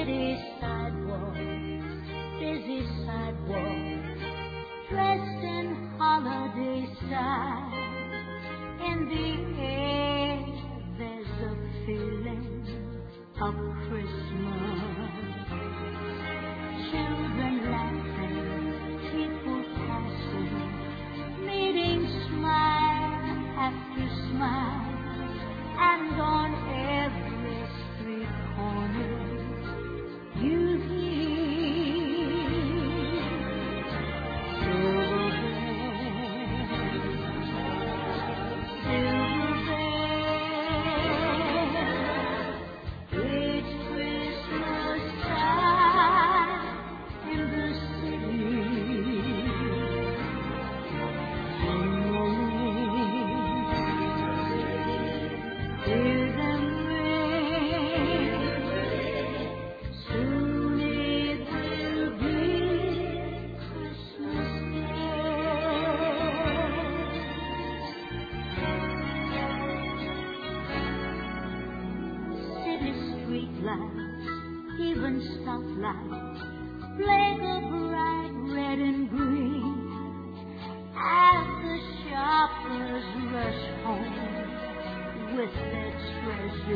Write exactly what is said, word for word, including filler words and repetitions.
city sidewalk, busy sidewalk, dressed in holiday style. In the air, there's a feeling of Christmas. Children laughing, people passing, meeting smile after smile, and on every street corner you hear silver bells, silver bells. It's Christmas time in the city. Sing away, hear them ring. Soon it will be Christmas Day. City street lights, even stoplights, flake of bright red and green as the shoppers rush home with their treasures